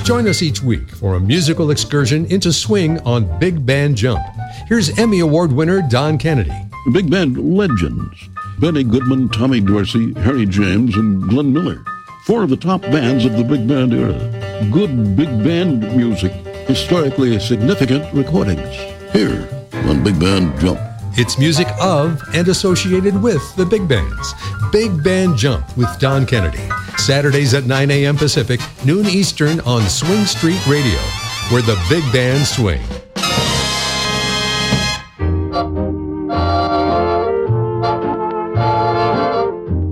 Join us each week for a musical excursion into swing on Big Band Jump. Here's Emmy Award winner Don Kennedy. Big band legends: Benny Goodman, Tommy Dorsey, Harry James, and Glenn Miller. 4 of the top bands of the big band era. Good big band music, historically significant recordings. Here on Big Band Jump. It's music of and associated with the big bands. Big Band Jump with Don Kennedy. Saturdays at 9 a.m. Pacific, noon Eastern on Swing Street Radio, where the big bands swing.